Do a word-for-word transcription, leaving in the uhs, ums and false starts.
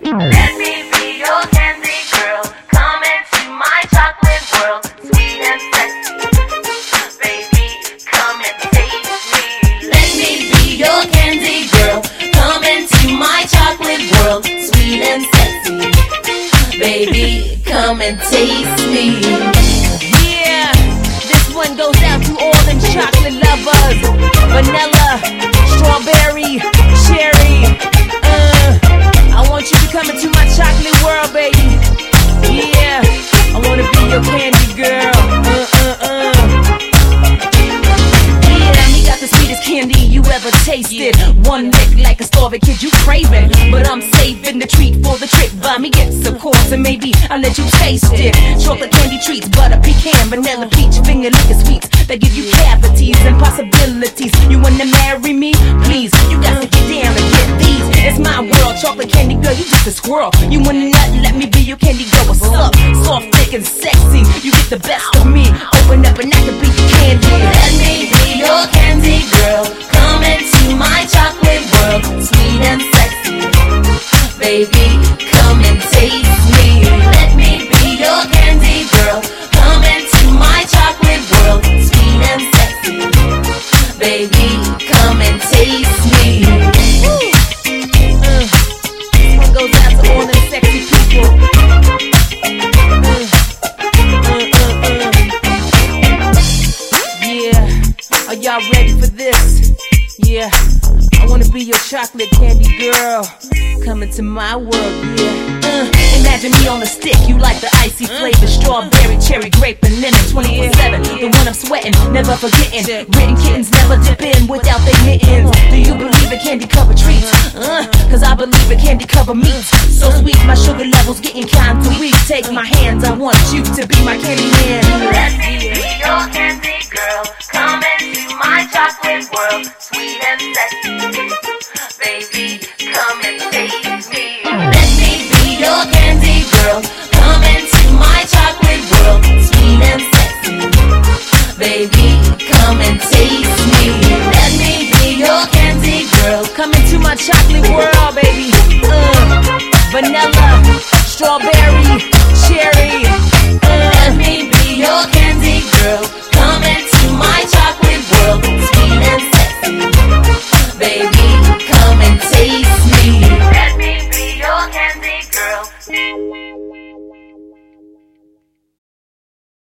Let me be your candy girl. Come into my chocolate world, sweet and sexy. Baby, come and taste me. Let me be your candy girl. Come into my chocolate world, sweet and sexy. Baby, come and taste me. Yeah, this one goes out to all them chocolate lovers. Vanilla, strawberry, cherry. Uh, I want you to come into my chocolate world, baby. Yeah, I wanna be your candy girl. Uh, uh, uh. Yeah, he got the sweetest candy you ever tasted. One lick like a starving kid, you craving. But I'm saving the treat for the trip. Buy me gifts, of course, and maybe I'll let you taste it. Chocolate candy treats, butter, pecan, vanilla, peach, finger licking sweets that give you cavities and possibilities. You wanna marry me? Please, you got to get down and get these. It's my world, chocolate candy girl, you just a squirrel. You wanna nut? Let me be your candy girl. What's up? Soft, thick, and sexy. You get the best of me. Open up and I can be your candy. Let me be your candy girl. Come into my chocolate world, sweet and sexy. Baby, come and taste me. Let me be your candy girl. Come into my chocolate world, sweet and sexy. Baby, come and taste me. Woo. Uh, this one goes out to all them sexy people. Uh, uh, uh, uh. Yeah, are y'all ready for this? Yeah, I wanna be your chocolate candy girl. Coming to my world, yeah. Uh, imagine me on a stick, you like the icy flavor. Strawberry, cherry, grape, and lemon. twenty-four seven, the one I'm sweating, never forgetting. Written kittens never dip in without they mittens. Do you believe in candy cover treats? Uh, Cause I believe in candy cover meats. So sweet, my sugar levels getting kind to weak. Take my hands, I want you to be my candy man. Let me be your candy girl. Come into my chocolate world, sweet and sexy. Baby, come and taste me. Let me be your candy girl.